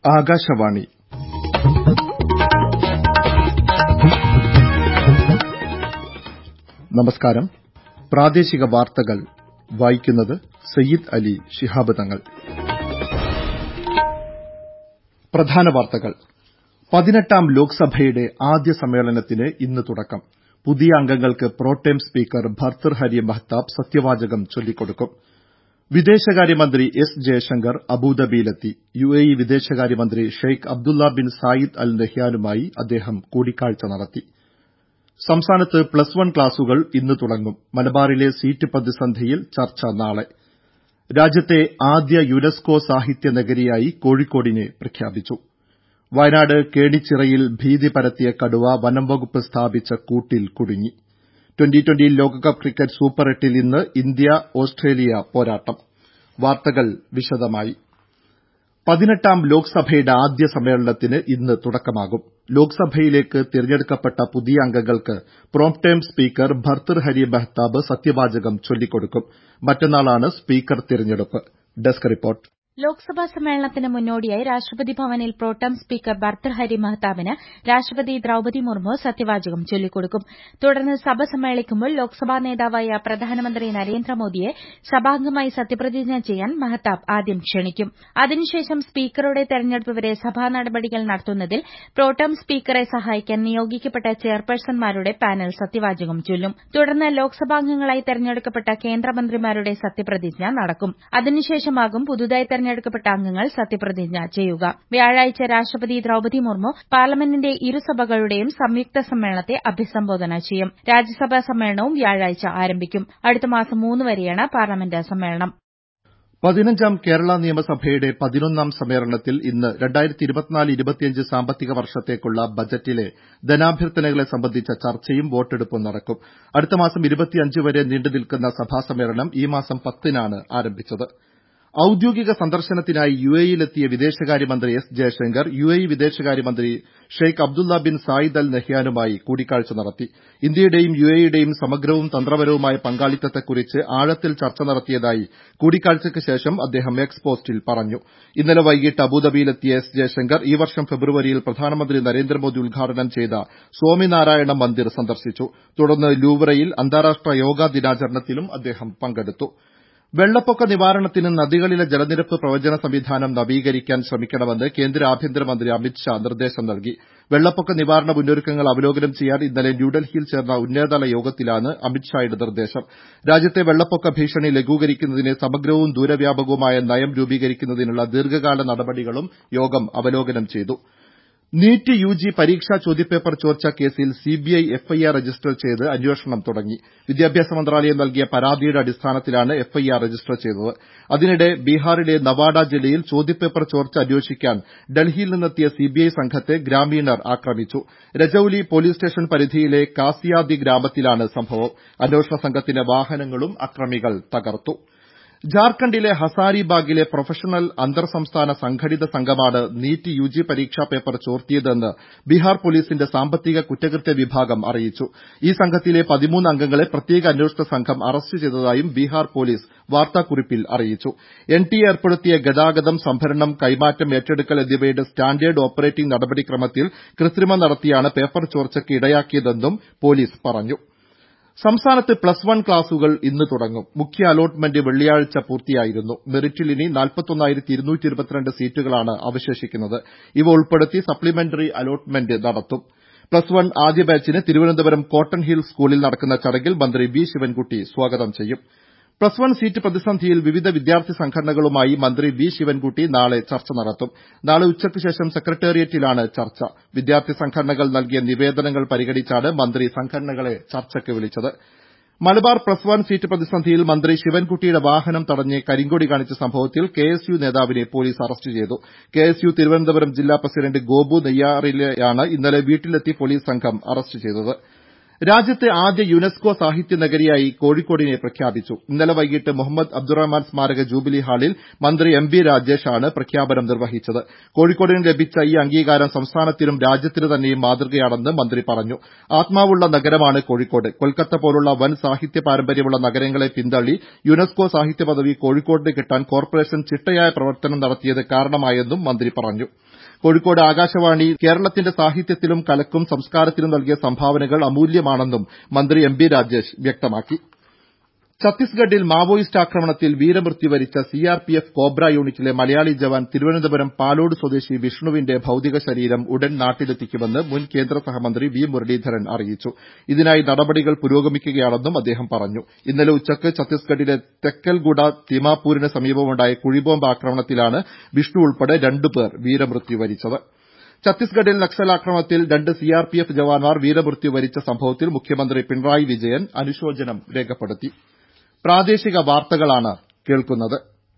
ആകാശവാണി നമസ്കാരം. പ്രാദേശിക വാർത്തകൾ വായിക്കുന്നത് സയ്യിദ് അലി ശിഹാബ് തങ്ങൾ. പ്രധാന വാർത്തകൾ. 18ാം ലോക്സഭയുടെ ആദ്യ സമ്മേളനത്തിന് ഇന്ന് തുടക്കം. പുതിയ അംഗങ്ങൾക്ക് പ്രോടേം സ്പീക്കർ ഭർതൃഹരി മഹ്താബ് സത്യവാചകം ചൊല്ലിക്കൊടുക്കും. വിദേശകാര്യമന്ത്രി എസ് ജയശങ്കർ അബുദാബിയിലെത്തി. UAE വിദേശകാര്യമന്ത്രി Sheikh Abdullah bin Zayed Al നഹ്യാനുമായി അദ്ദേഹം കൂടിക്കാഴ്ച നടത്തി. സംസ്ഥാനത്ത് +1 ക്ലാസുകൾ ഇന്ന് തുടങ്ങും. മലബാറിലെ സീറ്റ് പ്രതിസന്ധിയിൽ ചർച്ച നാളെ. രാജ്യത്തെ ആദ്യ യുനെസ്കോ സാഹിത്യ നഗരിയായി കോഴിക്കോടിനെ പ്രഖ്യാപിച്ചു. വയനാട് കേണിച്ചിറയിൽ ഭീതി പരത്തിയ കടുവ വനംവകുപ്പ് സ്ഥാപിച്ച കൂട്ടിൽ കുടുങ്ങി. 2020 ലോകകപ്പ് ക്രിക്കറ്റ് സൂപ്പർ 8ൽ ഇന്ന് ഇന്ത്യ ഓസ്ട്രേലിയ പോരാട്ടം. വാർത്തകൾ വിശദമായി. 18ാം ലോക്സഭയുടെ ആദ്യ സമ്മേളനത്തിന് ഇന്ന് തുടക്കമാകും. ലോക്സഭയിലേക്ക് തിരഞ്ഞെടുക്കപ്പെട്ട പുതിയ അംഗങ്ങൾക്ക് പ്രോംടേം സ്പീക്കർ ഭർതൃഹരി മഹ്താബ് സത്യവാചകം ചൊല്ലിക്കൊടുക്കും. മറ്റന്നാളാണ് സ്പീക്കർ തിരഞ്ഞെടുപ്പ്. Desk report. ലോക്സഭാ സമ്മേളനത്തിന് മുന്നോടിയായി രാഷ്ട്രപതി ഭവനിൽ പ്രോടേം സ്പീക്കർ ഭർതൃഹരി മഹ്താബിന് രാഷ്ട്രപതി ദ്രൌപദി മുർമു സത്യവാചകം ചൊല്ലിക്കൊടുക്കും. തുടർന്ന് സഭ സമ്മേളിക്കുമ്പോൾ ലോക്സഭാ നേതാവായ പ്രധാനമന്ത്രി നരേന്ദ്രമോദിയെ സഭാംഗമായി സത്യപ്രതിജ്ഞ ചെയ്യാൻ മഹ്താബ് ആദ്യം ക്ഷണിക്കും. അതിനുശേഷം സ്പീക്കറുടെ തെരഞ്ഞെടുപ്പ് വരെ സഭാ നടപടികൾ നടത്തുന്നതിൽ പ്രോടേം സ്പീക്കറെ സഹായിക്കാൻ നിയോഗിക്കപ്പെട്ട ചെയർപേഴ്സൺമാരുടെ പാനൽ സത്യവാചകം ചൊല്ലും. തുടർന്ന് ലോക്സഭാംഗങ്ങളായി തെരഞ്ഞെടുക്കപ്പെട്ട കേന്ദ്രമന്ത്രിമാരുടെ സത്യപ്രതിജ്ഞ നടക്കും. അതിനുശേഷമാകും പുതുതായി തെരഞ്ഞെടുക്കപ്പെട്ട അംഗങ്ങൾ സത്യപ്രതിജ്ഞ ചെയ്യുക. വ്യാഴാഴ്ച രാഷ്ട്രപതി ദ്രൌപദി മുർമു പാർലമെന്റിന്റെ ഇരുസഭകളുടെയും സംയുക്ത സമ്മേളനത്തെ അഭിസംബോധന ചെയ്യും. രാജ്യസഭാ സമ്മേളനവും വ്യാഴാഴ്ച ആരംഭിക്കും. അടുത്ത മാസം 3 വരെയാണ് പാർലമെന്റ് സമ്മേളനം. 15ാം കേരള നിയമസഭയുടെ 11ാം സമ്മേളനത്തിൽ ഇന്ന് 2024-25 സാമ്പത്തിക വർഷത്തേക്കുള്ള ബജറ്റിലെ ധനാഭ്യർത്ഥനകളെ സംബന്ധിച്ച ചർച്ചയും വോട്ടെടുപ്പും നടക്കും. അടുത്ത മാസം 25 വരെ നീണ്ടുനിൽക്കുന്ന സഭാ സമ്മേളനം ഈ മാസം 10-നാണ് ആരംഭിച്ചത്. ഔദ്യോഗിക സന്ദർശനത്തിനായി UAEയിലെത്തിയ വിദേശകാര്യമന്ത്രി എസ് ജയശങ്കർ UAE വിദേശകാര്യമന്ത്രി Sheikh Abdullah bin Zayed Al നഹ്യാനുമായി കൂടിക്കാഴ്ച നടത്തി. ഇന്ത്യയുടെയും UAEയുടെയും സമഗ്രവും തന്ത്രപരവുമായ പങ്കാളിത്തത്തെക്കുറിച്ച് ആഴത്തിൽ ചർച്ച നടത്തിയതായി കൂടിക്കാഴ്ചയ്ക്ക് ശേഷം അദ്ദേഹം എക്സ് പോസ്റ്റിൽ പറഞ്ഞു. ഇന്നലെ വൈകിട്ട് അബുദാബിയിലെത്തിയ എസ് ജയശങ്കർ ഈ വർഷം ഫെബ്രുവരിയിൽ പ്രധാനമന്ത്രി നരേന്ദ്രമോദി ഉദ്ഘാടനം ചെയ്ത സ്വാമിനാരായണ മന്ദിർ സന്ദർശിച്ചു. തുടർന്ന് ലൂവ്രയിൽ അന്താരാഷ്ട്ര യോഗാ ദിനാചരണത്തിലും അദ്ദേഹം പങ്കെടുത്തു. വെള്ളപ്പൊക്ക നിവാരണത്തിന് നദികളിലെ ജലനിരപ്പ് പ്രവചന സംവിധാനം നവീകരിക്കാൻ ശ്രമിക്കണമെന്ന് കേന്ദ്ര ആഭ്യന്തരമന്ത്രി അമിത്ഷാ നിർദ്ദേശം നൽകി. വെള്ളപ്പൊക്ക നിവാരണ മുന്നൊരുക്കങ്ങൾ അവലോകനം ചെയ്യാൻ ഇന്നലെ ന്യൂഡൽഹിയിൽ ചേർന്ന ഉന്നതതല യോഗത്തിലാണ് അമിത്ഷായുടെ നിർദ്ദേശം. രാജ്യത്തെ വെള്ളപ്പൊക്ക ഭീഷണി ലഘൂകരിക്കുന്നതിന് സമഗ്രവും ദൂരവ്യാപകവുമായ നയം രൂപീകരിക്കുന്നതിനുള്ള ദീർഘകാല നടപടികളും യോഗം അവലോകനം ചെയ്തു. നീറ്റ് UG പരീക്ഷാ ചോദ്യപേപ്പർ ചോർച്ചാ കേസിൽ CBI FIR രജിസ്റ്റർ ചെയ്ത് അന്വേഷണം തുടങ്ങി. വിദ്യാഭ്യാസ മന്ത്രാലയം നൽകിയ പരാതിയുടെ അടിസ്ഥാനത്തിലാണ് FIR രജിസ്റ്റർ ചെയ്തത്. അതിനിടെ ബീഹാറിലെ നവാഡ ജില്ലയിൽ ചോദ്യപേപ്പർ ചോർച്ച അന്വേഷിക്കാൻ ഡൽഹിയിൽ നിന്നെത്തിയ CBI സംഘത്തെ ഗ്രാമീണർ ആക്രമിച്ചു. രജൌലി പോലീസ് സ്റ്റേഷൻ പരിധിയിലെ കാസിയാദി ഗ്രാമത്തിലാണ് സംഭവം. അന്വേഷണ സംഘത്തിന്റെ വാഹനങ്ങളും അക്രമികൾ തകർത്തു. ജാർഖണ്ഡിലെ ഹസാരിബാഗിലെ പ്രൊഫഷണൽ അന്തർ സംസ്ഥാന സംഘടിത സംഘമാണ് നീറ്റ് UG പരീക്ഷാ പേപ്പർ ചോർത്തിയതെന്ന് ബീഹാർ പോലീസിന്റെ സാമ്പത്തിക കുറ്റകൃത്യ വിഭാഗം അറിയിച്ചു. ഈ സംഘത്തിലെ 13 അംഗങ്ങളെ പ്രത്യേക അന്വേഷണ സംഘം അറസ്റ്റ് ചെയ്തതായും ബീഹാർ പോലീസ് വാർത്താക്കുറിപ്പിൽ അറിയിച്ചു. NTA ഏർപ്പെടുത്തിയ ഗതാഗതം, സംഭരണം, കൈമാറ്റം, ഏറ്റെടുക്കൽ എന്നിവയുടെ സ്റ്റാൻഡേർഡ് ഓപ്പറേറ്റിംഗ് നടപടിക്രമത്തിൽ കൃത്രിമം നടത്തിയാണ് പേപ്പർ ചോർച്ചയ്ക്ക് ഇടയാക്കിയതെന്നും പോലീസ് പറഞ്ഞു. സംസ്ഥാനത്ത് +1 ക്ലാസുകൾ ഇന്ന് തുടങ്ങും. മുഖ്യ അലോട്ട്മെന്റ് വെള്ളിയാഴ്ച പൂർത്തിയായിരുന്നു. മെറിറ്റിൽ ഇനി 41,222 സീറ്റുകളാണ് അവശേഷിക്കുന്നത്. ഇവ ഉൾപ്പെടുത്തി സപ്ലിമെന്ററി അലോട്ട്മെന്റ് നടത്തും. +1 ആദ്യ ബാച്ചിന് തിരുവനന്തപുരം കോട്ടൺ ഹിൽ സ്കൂളിൽ നടക്കുന്ന ചടങ്ങിൽ മന്ത്രി വി ശിവൻകുട്ടി സ്വാഗതം ചെയ്യും. +1 സീറ്റ് പ്രതിസന്ധിയിൽ വിവിധ വിദ്യാർത്ഥി സംഘടനകളുമായി മന്ത്രി വി ശിവൻകുട്ടി നാളെ ചർച്ച നടത്തും. നാളെ ഉച്ചയ്ക്ക് ശേഷം സെക്രട്ടേറിയറ്റിലാണ് ചർച്ച. വിദ്യാർത്ഥി സംഘടനകൾ നൽകിയ നിവേദനങ്ങൾ പരിഗണിച്ചാണ് മന്ത്രി സംഘടനകളെ ചർച്ചയ്ക്ക് വിളിച്ചത്. മലബാർ +1 സീറ്റ് പ്രതിസന്ധിയിൽ മന്ത്രി ശിവൻകുട്ടിയുടെ വാഹനം തടഞ്ഞ് കരിങ്കൊടി കാണിച്ച സംഭവത്തിൽ KSU നേതാവിനെ പോലീസ് അറസ്റ്റ് ചെയ്തു. KSU തിരുവനന്തപുരം ജില്ലാ പ്രസിഡന്റ് ഗോപു നെയ്യാറിലെയാണ് ഇന്നലെ വീട്ടിലെത്തി പോലീസ് സംഘം അറസ്റ്റ് ചെയ്തത്. രാജ്യത്തെ ആദ്യ യുനെസ്കോ സാഹിത്യ നഗരിയായി കോഴിക്കോടിനെ പ്രഖ്യാപിച്ചു. ഇന്നലെ വൈകിട്ട് മുഹമ്മദ് അബ്ദുറഹ്മാൻ സ്മാരക ജൂബിലി ഹാളിൽ മന്ത്രി എം ബി രാജേഷാണ് പ്രഖ്യാപനം നിർവഹിച്ചത്. കോഴിക്കോടിന് ലഭിച്ച ഈ അംഗീകാരം സംസ്ഥാനത്തിനും രാജ്യത്തിന് തന്നെയും മാതൃകയാണെന്ന് മന്ത്രി പറഞ്ഞു. ആത്മാവുള്ള നഗരമാണ് കോഴിക്കോട്. കൊൽക്കത്ത പോലുള്ള വൻ സാഹിത്യ പാരമ്പര്യമുള്ള നഗരങ്ങളെ പിന്തള്ളി യുനെസ്കോ സാഹിത്യ പദവി കോഴിക്കോടിന് കിട്ടാൻ കോർപ്പറേഷൻ ചിട്ടയായ പ്രവർത്തനം നടത്തിയത് കാരണമായെന്നും മന്ത്രി പറഞ്ഞു. കോഴിക്കോട് ആകാശവാണി കേരളത്തിന്റെ സാഹിത്യത്തിലും കലക്കും സംസ്കാരത്തിനും നൽകിയ സംഭാവനകൾ അമൂല്യമാണെന്നും മന്ത്രി എം ബി രാജേഷ് വ്യക്തമാക്കി. ഛത്തീസ്ഗഡിൽ മാവോയിസ്റ്റ് ആക്രമണത്തിൽ വീരമൃത്യു വരിച്ച സിആർപിഎഫ് കോബ്ര യൂണിറ്റിലെ മലയാളി ജവാൻ തിരുവനന്തപുരം പാലോട് സ്വദേശി വിഷ്ണുവിന്റെ ഭൌതിക ശരീരം ഉടൻ നാട്ടിലെത്തിക്കുമെന്ന് മുൻ കേന്ദ്ര സഹമന്ത്രി വി മുരളീധരൻ അറിയിച്ചു. ഇതിനായി നടപടികൾ പുരോഗമിക്കുകയാണെന്നും അദ്ദേഹം പറഞ്ഞു. ഇന്നലെ ഉച്ചയ്ക്ക് ഛത്തീസ്ഗഡിലെ തെക്കൽഗുഡ തിമാപൂരിന് സമീപമുണ്ടായ കുഴിബോംബ് ആക്രമണത്തിലാണ് വിഷ്ണു ഉൾപ്പെടെ 2 പേർ വീരമൃത്യു വരിച്ചത്. ഛത്തീസ്ഗഡിൽ നക്സൽ ആക്രമണത്തിൽ 2 സിആർപിഎഫ് ജവാന്മാർ വീരമൃത്യു വരിച്ച സംഭവത്തിൽ മുഖ്യമന്ത്രി പിണറായി വിജയൻ അനുശോചനം രേഖപ്പെടുത്തി. പ്രാദേശിക വാർത്തകളാണ് കേൾക്കുന്നത്.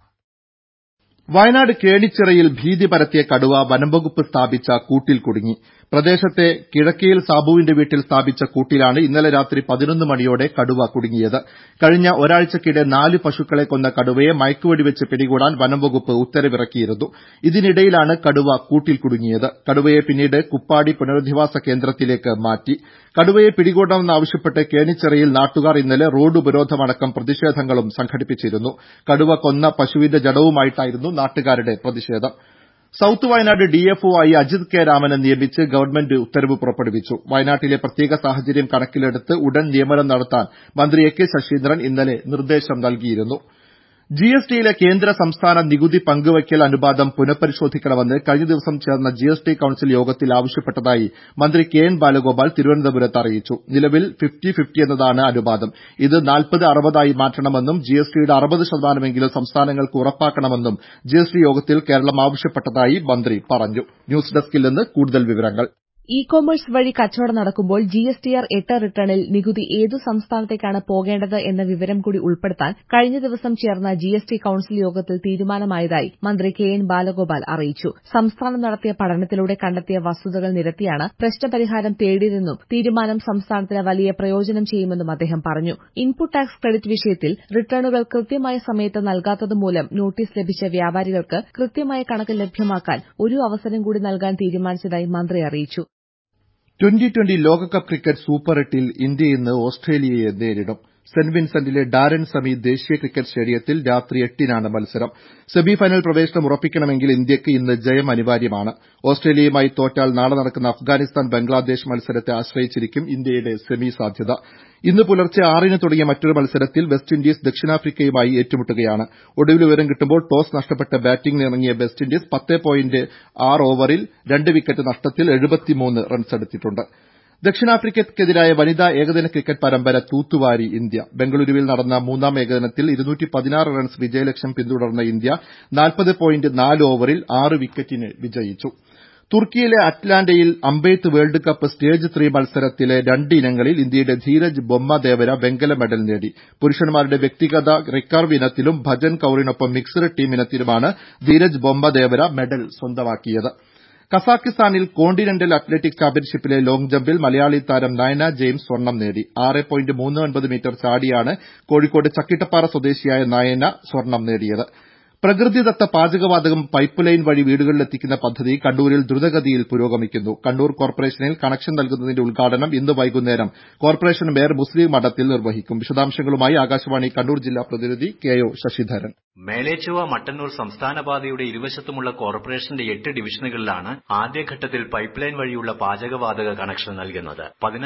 വയനാട് കേണിച്ചിറയിൽ ഭീതി പരത്തിയ കടുവ വനംവകുപ്പ് സ്ഥാപിച്ച കൂട്ടിൽ കുടുങ്ങി. പ്രദേശത്തെ കിഴക്കേയിൽ സാബുവിന്റെ വീട്ടിൽ സ്ഥാപിച്ച കൂട്ടിലാണ് ഇന്നലെ രാത്രി 11 മണിയോടെ കടുവ കുടുങ്ങിയത്. കഴിഞ്ഞ ഒരാഴ്ചക്കിടെ 4 പശുക്കളെ കൊന്ന കടുവയെ മയക്കുവെടിവെച്ച് പിടികൂടാൻ വനംവകുപ്പ് ഉത്തരവിറക്കിയിരുന്നു. ഇതിനിടയിലാണ് കടുവ കൂട്ടിൽ കുടുങ്ങിയത്. കടുവയെ പിന്നീട് കുപ്പാടി പുനരധിവാസ കേന്ദ്രത്തിലേക്ക് മാറ്റി. കടുവയെ പിടികൂടണമെന്നാവശ്യപ്പെട്ട് കേണിച്ചിറയിൽ നാട്ടുകാർ ഇന്നലെ റോഡ് ഉപരോധമടക്കം പ്രതിഷേധങ്ങളും സംഘടിപ്പിച്ചിരുന്നു. കടുവ കൊന്ന പശുവിന്റെ ജഡവുമായിട്ടായിരുന്നു നാട്ടുകാരുടെ പ്രതിഷേധം. സൌത്ത് വയനാട് ഡിഎഫ്ഒ ആയി അജിത് കെ രാമനെ നിയമിച്ച് ഗവൺമെന്റ് ഉത്തരവ് പുറപ്പെടുവിച്ചു. വയനാട്ടിലെ പ്രത്യേക സാഹചര്യം കണക്കിലെടുത്ത് ഉടൻ നിയമനം നടത്താൻ മന്ത്രി എ കെ ശശീന്ദ്രൻ ഇന്നലെ നിർദ്ദേശം നൽകിയിരുന്നു. ജിഎസ്ടിയിലെ കേന്ദ്ര സംസ്ഥാന നികുതി പങ്കുവയ്ക്കൽ അനുപാതം പുനഃപരിശോധിക്കണമെന്ന് കഴിഞ്ഞ ദിവസം ചേർന്ന ജിഎസ്ടി കൌൺസിൽ യോഗത്തിൽ ആവശ്യപ്പെട്ടതായി മന്ത്രി കെ എൻ ബാലഗോപാൽ തിരുവനന്തപുരത്ത് അറിയിച്ചു. നിലവിൽ 50-50 എന്നതാണ് അനുപാതം. ഇത് 40-60 ആയി മാറ്റണമെന്നും ജിഎസ്ടിയുടെ 60% സംസ്ഥാനങ്ങൾക്ക് ഉറപ്പാക്കണമെന്നും ജിഎസ്ടി യോഗത്തിൽ കേരളം ആവശ്യപ്പെട്ടതായി മന്ത്രി പറഞ്ഞു. ന്യൂസ് ഡെസ്കിൽ നിന്ന് കൂടുതൽ വിവരങ്ങൾ. ഇ-കൊമേഴ്സ് വഴി കച്ചവടം നടക്കുമ്പോൾ ജിഎസ്ടിആർ 8 റിട്ടേണിൽ നികുതി ഏതു സംസ്ഥാനത്തേക്കാണ് പോകേണ്ടത് എന്ന വിവരം കൂടി ഉൾപ്പെടുത്താൻ കഴിഞ്ഞ ദിവസം ചേർന്ന ജിഎസ്ടി കൌൺസിൽ യോഗത്തിൽ തീരുമാനമായതായി മന്ത്രി കെ എൻ ബാലഗോപാൽ അറിയിച്ചു. സംസ്ഥാനം നടത്തിയ പഠനത്തിലൂടെ കണ്ടെത്തിയ വസ്തുതകൾ നിരത്തിയാണ് പ്രശ്നപരിഹാരം തേടിയതെന്നും തീരുമാനം സംസ്ഥാനത്തിന് വലിയ പ്രയോജനം ചെയ്യുമെന്നും അദ്ദേഹം പറഞ്ഞു. ഇൻപുട്ട് ടാക്സ് ക്രെഡിറ്റ് വിഷയത്തിൽ റിട്ടേണുകൾ കൃത്യമായ സമയത്ത് നൽകാത്തതുമൂലം നോട്ടീസ് ലഭിച്ച വ്യാപാരികൾക്ക് കൃത്യമായ കണക്ക് ലഭ്യമാക്കാൻ ഒരു അവസരം കൂടി നൽകാൻ തീരുമാനിച്ചതായി മന്ത്രി അറിയിച്ചു. 2020 ലോകകപ്പ് ക്രിക്കറ്റ് സൂപ്പർ 8-ൽ ഇന്ത്യ ഇന്ന് ഓസ്ട്രേലിയയെ നേരിടും. സെന്റ് വിൻസെന്റിലെ ഡാരൻ സമി ദേശീയ ക്രിക്കറ്റ് സ്റ്റേഡിയത്തിൽ രാത്രി 8-നാണ് മത്സരം. സെമിഫൈനൽ പ്രവേശനം ഉറപ്പിക്കണമെങ്കിൽ ഇന്ത്യയ്ക്ക് ഇന്ന് ജയം അനിവാര്യമാണ്. ഓസ്ട്രേലിയയുമായി തോറ്റാൽ നാളെ നടക്കുന്ന അഫ്ഗാനിസ്ഥാൻ ബംഗ്ലാദേശ് മത്സരത്തെ ആശ്രയിച്ചിരിക്കും ഇന്ത്യയുടെ സെമി സാധ്യത. ഇന്ന് പുലർച്ചെ 6-ന് തുടങ്ങിയ മറ്റൊരു മത്സരത്തിൽ വെസ്റ്റ് ഇൻഡീസ് ദക്ഷിണാഫ്രിക്കയുമായി ഏറ്റുമുട്ടുകയാണ്. ഒടുവിൽ വിവരം കിട്ടുമ്പോൾ ടോസ് നഷ്ടപ്പെട്ട് ബാറ്റിംഗിനിറങ്ങിയ വെസ്റ്റ് ഇൻഡീസ് 10.6 ഓവറിൽ 2 വിക്കറ്റ് നഷ്ടത്തിൽ 73 റൺസെടുത്തിട്ടുണ്ട്. ദക്ഷിണാഫ്രിക്കയ്ക്കെതിരായ വനിതാ ഏകദിന ക്രിക്കറ്റ് പരമ്പര തൂത്തുവാരി ഇന്ത്യ. ബംഗളൂരുവിൽ നടന്ന 3ാം ഏകദിനത്തിൽ 216 റൺസ് വിജയലക്ഷ്യം പിന്തുടർന്ന ഇന്ത്യ 40.4 ഓവറിൽ 6 വിക്കറ്റിന് വിജയിച്ചു. തുർക്കിയിലെ അറ്റ്ലാന്റയിൽ അമ്പെയ്ത്ത് വേൾഡ് കപ്പ് സ്റ്റേജ് 3 മത്സരത്തിലെ 2 ഇനങ്ങളിൽ ഇന്ത്യയുടെ ധീരജ് ബൊമ്മദേവര വെങ്കല മെഡൽ നേടി. പുരുഷന്മാരുടെ വ്യക്തിഗത റിക്കർവ് ഇനത്തിലും ഭജൻ കൌറിനൊപ്പം മിക്സഡ് ടീം ഇനത്തിലുമാണ് ധീരജ് ബൊമ്മദേവര മെഡൽ സ്വന്തമാക്കിയത്. കസാഖിസ്ഥാനിൽ കോണ്ടിനെന്റൽ അത്ലറ്റിക് ചാമ്പ്യൻഷിപ്പിലെ ലോങ് ജമ്പിൽ മലയാളി താരം നയന ജെയിംസ് സ്വർണ്ണം നേടി. 6.39 മീറ്റർ ചാടിയാണ് കോഴിക്കോട് ചക്കിട്ടപ്പാറ സ്വദേശിയായ നയന സ്വർണ്ണം നേടിയത്. പ്രകൃതിദത്ത പാചകവാതകം പൈപ്പ് ലൈൻ വഴി വീടുകളിലെത്തിക്കുന്ന പദ്ധതി കണ്ണൂരിൽ ദ്രുതഗതിയിൽ പുരോഗമിക്കുന്നു. കണ്ണൂർ കോർപ്പറേഷനിൽ കണക്ഷൻ നൽകുന്നതിന്റെ ഉദ്ഘാടനം ഇന്ന് വൈകുന്നേരം കോർപ്പറേഷൻ മേയർ മുസ്ലിം മഠത്തിൽ നിർവഹിക്കും. വിശദാംശങ്ങളുമായി ആകാശവാണി കണ്ണൂർ ജില്ലാ പ്രതിനിധി കെ.ഒ. ശശിധരൻ. മേലേച്ചുവ മട്ടന്നൂർ സംസ്ഥാന പാതയുടെ ഇരുവശത്തുമുള്ള കോർപ്പറേഷന്റെ 8 ഡിവിഷനുകളിലാണ് ആദ്യഘട്ടത്തിൽ പൈപ്പ് ലൈൻ വഴിയുള്ള പാചകവാതക കണക്ഷൻ നൽകുന്നത്.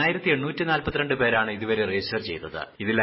10,842 പേരാണ് ഇതുവരെ രജിസ്റ്റർ ചെയ്തത്. ഇതിൽ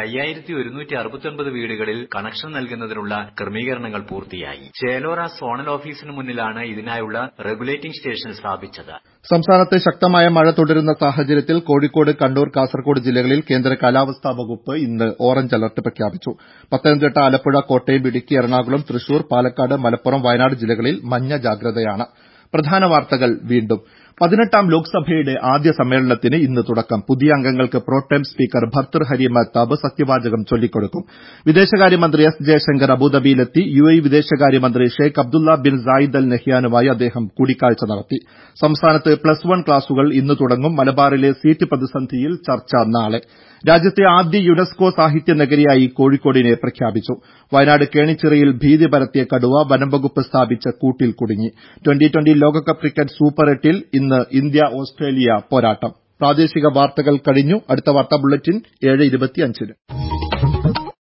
5,169 വീടുകളിൽ കണക്ഷൻ നൽകുന്നതിനുള്ള ക്രമീകരണങ്ങൾ പൂർത്തിയായി. ചേലോറ സോണൽ ഓഫീസിന് മുന്നിലാണ് ഇതിനായുള്ള റെഗുലേറ്റിംഗ് സ്റ്റേഷൻ സ്ഥാപിച്ചത്. സംസ്ഥാനത്ത് ശക്തമായ മഴ തുടരുന്ന സാഹചര്യത്തിൽ കോഴിക്കോട്, കണ്ണൂർ, കാസർകോട് ജില്ലകളിൽ കേന്ദ്ര കാലാവസ്ഥാ വകുപ്പ് ഇന്ന് ഓറഞ്ച് അലർട്ട് പ്രഖ്യാപിച്ചു. പത്തനംതിട്ട, ആലപ്പുഴ, കോട്ടയം, ഇടുക്കി, എറണാകുളം, തൃശൂർ, പാലക്കാട്, മലപ്പുറം, വയനാട് ജില്ലകളിൽ മഞ്ഞ ജാഗ്രതയാണ്. പ്രധാന വാർത്തകൾ വീണ്ടും. 18ാം ലോക്സഭയുടെ ആദ്യ സമ്മേളനത്തിന് ഇന്ന് തുടക്കം. പുതിയ അംഗങ്ങൾക്ക് പ്രോടേം സ്പീക്കർ ഭർത്തൃഹരി മഹ്താബ് സത്യവാചകം ചൊല്ലിക്കൊടുക്കും. വിദേശകാര്യമന്ത്രി എസ് ജയശങ്കർ അബുദാബിയിലെത്തി. UAE വിദേശകാര്യമന്ത്രി Sheikh Abdullah bin Zayed Al നഹ്യാനുമായി അദ്ദേഹം കൂടിക്കാഴ്ച നടത്തി. സംസ്ഥാനത്ത് +1 ക്ലാസുകൾ ഇന്ന് തുടങ്ങും. മലബാറിലെ സീറ്റ് പ്രതിസന്ധിയിൽ ചർച്ച നാളെ. രാജ്യത്തെ ആദ്യ യുനെസ്കോ സാഹിത്യ നഗരിയായി കോഴിക്കോടിനെ പ്രഖ്യാപിച്ചു. വയനാട് കേണിച്ചിറയിൽ ഭീതി പരത്തിയ കടുവ വനംവകുപ്പ് സ്ഥാപിച്ച കൂട്ടിൽ കുടുങ്ങി. ട്വന്റി ലോകകപ്പ് ക്രിക്കറ്റ് സൂപ്പർ 8-ൽ ഇന്ന് ഇന്ത്യ ഓസ്ട്രേലിയ പോരാട്ടം. പ്രാദേശിക വാർത്തകൾ കഴിഞ്ഞു. അടുത്ത വാർത്താ ബുള്ളറ്റിൻ 7:25-ന്.